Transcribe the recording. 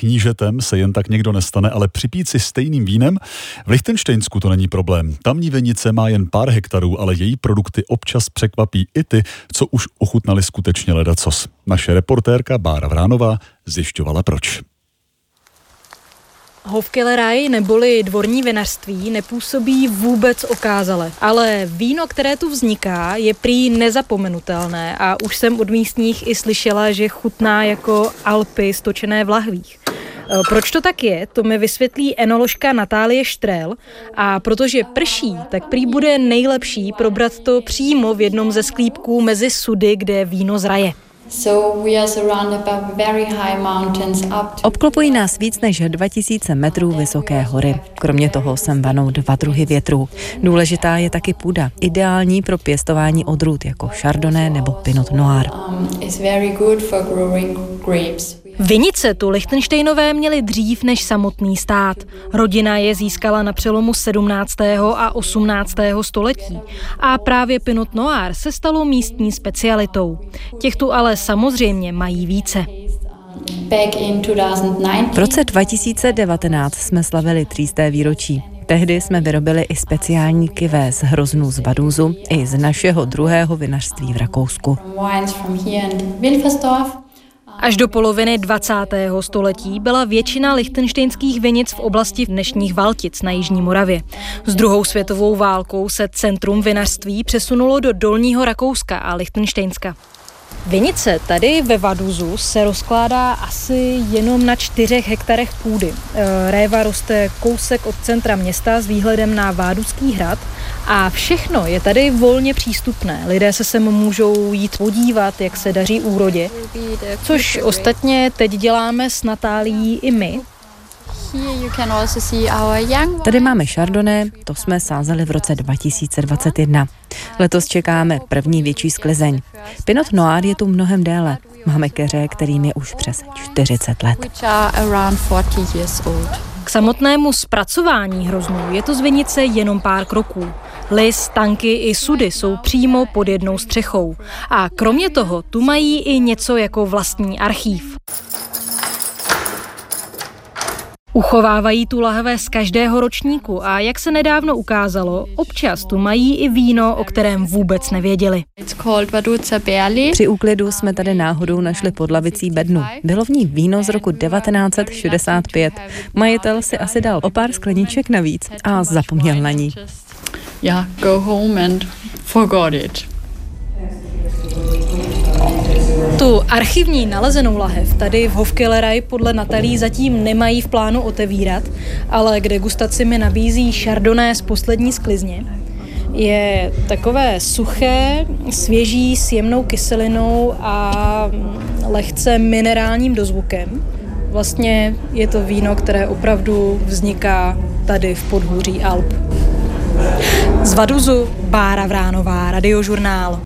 knížetem se jen tak někdo nestane, ale připít si stejným vínem? V Lichtenštejnsku to není problém. Tamní vinice má jen pár hektarů, ale její produkty občas překvapí i ty, co už ochutnali skutečně ledacos. Naše reportérka Bára Vránová zjišťovala proč. Hofkellerei neboli dvorní vinařství nepůsobí vůbec okázale, ale víno, které tu vzniká, je prý nezapomenutelné a už jsem od místních i slyšela, že chutná jako Alpy stočené v lahvích. Proč to tak je, to mi vysvětlí enoložka Natálie Štrel a protože prší, tak prý bude nejlepší probrat to přímo v jednom ze sklípků mezi sudy, kde víno zraje. Obklopují nás víc než 2000 metrů vysoké hory. Kromě toho sem vanou 2 druhy větrů. Důležitá je taky půda, ideální pro pěstování odrůd jako Chardonnay nebo Pinot Noir. Vinice tu Lichtenštejnové měli dřív než samotný stát. Rodina je získala na přelomu 17. a 18. století a právě Pinot Noir se stalo místní specialitou. Těch tu ale samozřejmě mají více. V roce 2019 jsme slavili 300. výročí. Tehdy jsme vyrobili i speciální kivé z hroznů z Vaduzu i z našeho druhého vinařství v Rakousku. Až do poloviny 20. století byla většina lichtenštejnských vinic v oblasti dnešních Valtic na jižní Moravě. S druhou světovou válkou se centrum vinařství přesunulo do Dolního Rakouska a Lichtenštejnska. Vinice tady ve Vaduzu se rozkládá asi jenom na 4 hektarech půdy. Réva roste kousek od centra města s výhledem na Váduzský hrad a všechno je tady volně přístupné. Lidé se sem můžou jít podívat, jak se daří úrodě, což ostatně teď děláme s Natálií i my. Tady máme Chardonnay, to jsme sázeli v roce 2021. Letos čekáme první větší sklizeň. Pinot Noir je tu mnohem déle. Máme keře, kterým je už přes 40 let. K samotnému zpracování hroznů je to z vinice jenom pár kroků. Lis, tanky i sudy jsou přímo pod jednou střechou. A kromě toho tu mají i něco jako vlastní archív. Uchovávají tu lahve z každého ročníku a jak se nedávno ukázalo, občas tu mají i víno, o kterém vůbec nevěděli. Při úklidu jsme tady náhodou našli pod lavicí bednu. Bylo v ní víno z roku 1965. Majitel si asi dal o pár skleniček navíc a zapomněl na ní. Go home and forgot it. Tu archivní nalezenou lahev tady v Hofkellerei podle Natalí zatím nemají v plánu otevírat, ale k degustaci mi nabízí Chardonnay z poslední sklizně. Je takové suché, svěží s jemnou kyselinou a lehce minerálním dozvukem. Vlastně je to víno, které opravdu vzniká tady v podhůří Alp. Z Vaduzu Bára Vránová, Radiožurnál.